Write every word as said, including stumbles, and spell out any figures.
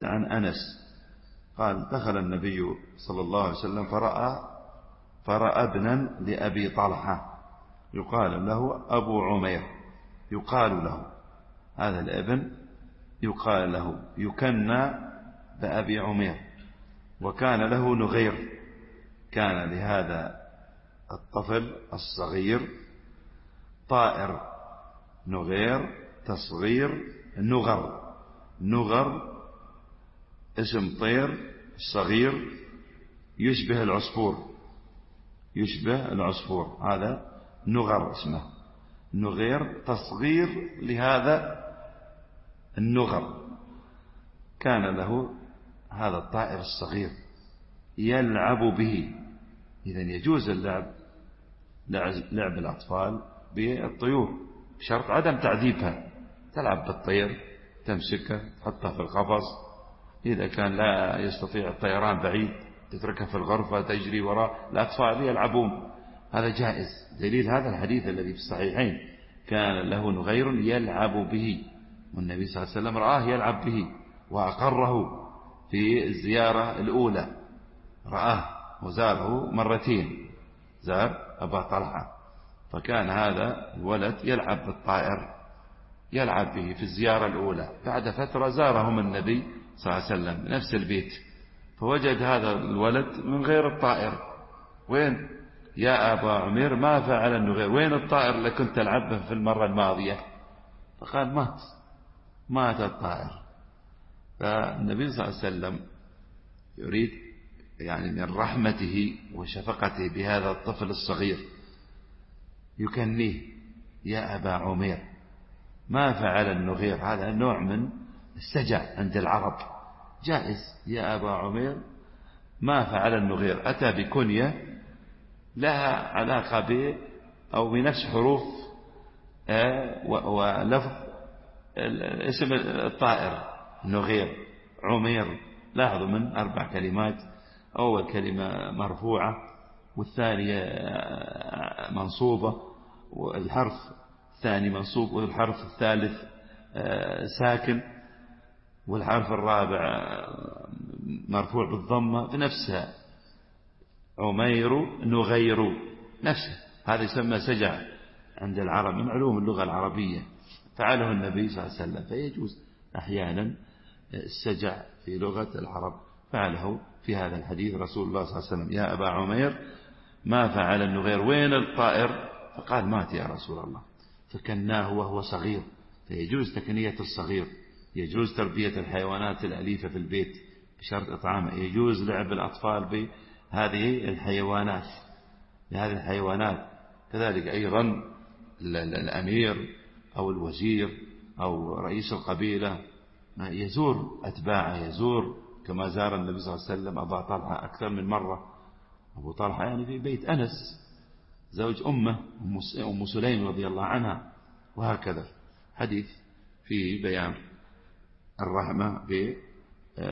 عن أنس قال دخل النبي صلى الله عليه وسلم فرأى فرأى ابنا لأبي طلحة يقال له أبو عمير، يقال له هذا الابن يقال له يكنى بأبي عمير، وكان له نغير. كان لهذا الطفل الصغير طائر نغير تصغير نغر. نغر اسم طير صغير يشبه العصفور، يشبه العصفور، هذا نغر اسمه. نغير تصغير لهذا النغر. كان له هذا الطائر الصغير يلعب به. إذن يجوز اللعب لعب الأطفال بالطيور بشرط عدم تعذيبها. تلعب بالطير، تمسكه تحطه في القفص، إذا كان لا يستطيع الطيران بعيد تتركه في الغرفة تجري وراء الأطفال يلعبون، هذا جائز. دليل هذا الحديث الذي في الصحيحين كان له نغير يلعب به، والنبي صلى الله عليه وسلم رآه يلعب به وأقره في الزيارة الأولى، رآه وزاره مرتين، زار أبا طلحة، فكان هذا الولد يلعب بالطائر يلعب به في الزيارة الأولى. بعد فترة زارهم النبي صلى الله عليه وسلم نفس البيت، فوجد هذا الولد من غير الطائر. وين يا أبا عمير ما فعل النغير؟ وين الطائر اللي كنت تلعبه في المرة الماضية؟ فقال مات مات الطائر. فالنبي صلى الله عليه وسلم يريد يعني من رحمته وشفقته بهذا الطفل الصغير يكنيه يا أبا عمير ما فعل النغير. هذا نوع من السجع عند العرب، جائز. يا أبا عمير ما فعل النغير، أتى بكنية لها علاقة ب أو بنفس حروف ولفظ اسم الطائر نغير عمير. لاحظوا من أربع كلمات، أول كلمة مرفوعة والثانية منصوبة والحرف الثاني منصوب والحرف الثالث ساكن والحرف الرابع مرفوع بالضمة بنفسها، عمير نغير نفسه. هذا يسمى سجع عند العرب من علوم اللغة العربية، فعله النبي صلى الله عليه وسلم. فيجوز أحيانا السجع في لغة العرب، فعله في هذا الحديث رسول الله صلى الله عليه وسلم يا أبا عمير ما فعل النغير وين الطائر؟ فقال مات يا رسول الله. فكناه وهو صغير، فيجوز تكنية الصغير، يجوز تربية الحيوانات الأليفة في البيت بشرط إطعامه، يجوز لعب الأطفال بهذه الحيوانات بهذه الحيوانات كذلك أيضا الأمير أو الوزير أو رئيس القبيلة يزور أتباعه، يزور كما زار النبي صلى الله عليه وسلم أبا طلحة أكثر من مرة. أبو طلحة يعني في بيت أنس زوج أمه أم سليم رضي الله عنها، وهكذا حديث في بيان الرحمة